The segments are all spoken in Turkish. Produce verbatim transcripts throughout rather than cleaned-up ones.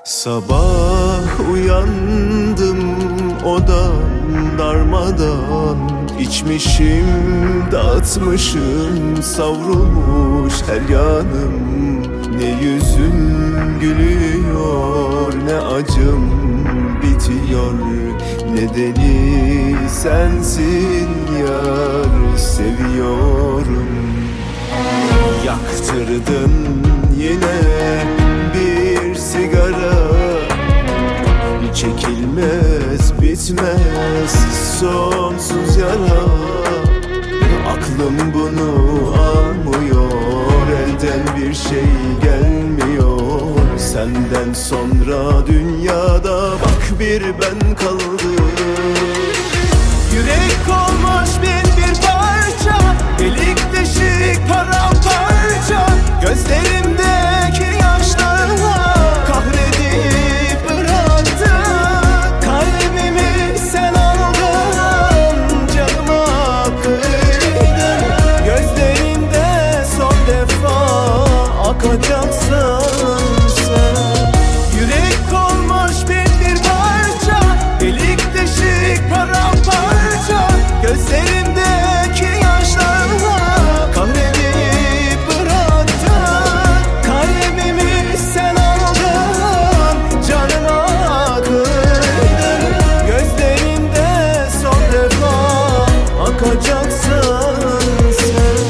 Sabah uyandım, odam darmadan, içmişim, dağıtmışım, savrulmuş her yanım. Ne yüzüm gülüyor, ne acım bitiyor. Nedeni sensin yar, seviyorum. Yaktırdın yine bir sigara, çekilmez bitmez sonsuz yara. Aklım bunu almıyor, elden bir şey gelmiyor. Senden sonra dünyada bak bir ben kaldım. Yürek olmuş bin bir parça, delik deşik paramparça. Gözlerimdeki yaşlarla kahredip bıraktın. Kalbimi sen aldın, canıma kıydın. Gözlerimde son defa akacaksın sen. Yürek olmuş bin bir parça, delik deşik paramparça. Gözlerimdeki yaşlarla kahredip bıraktın. Kalbimi sen aldın, canıma kıydın. Gözlerimde son defa akacaksın sen.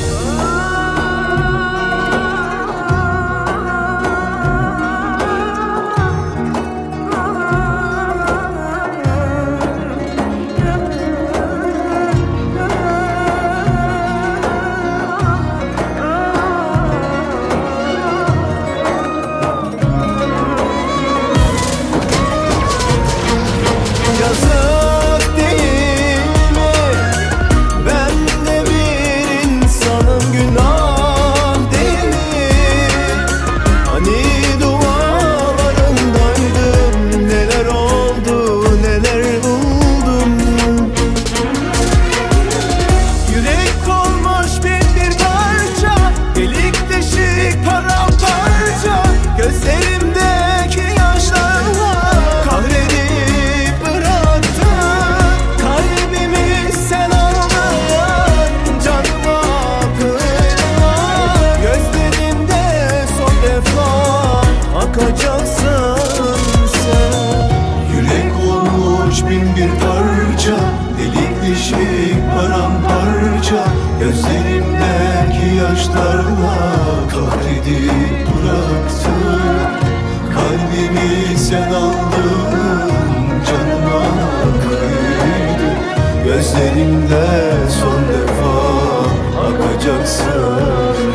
Yazık değil mi? Ben de bir insanım, günah değil mi? Hani dualarındaydım, neler oldu, neler buldum. Yürek olmuş bin bir parça, delik deşik paramparça. Gözlerimdeki yaşlarla kahredip bıraktın. Kalbimi sen aldın, canıma kıydın. Gözlerimde son defa akacaksın sen. Yürek olmuş bin bir parça, delik deşik paramparça. Gözlerimdeki yaşlarla kahredip bıraktın. Kalbimi sen aldın, canıma kıydın. Gözlerimde son defa akacaksın.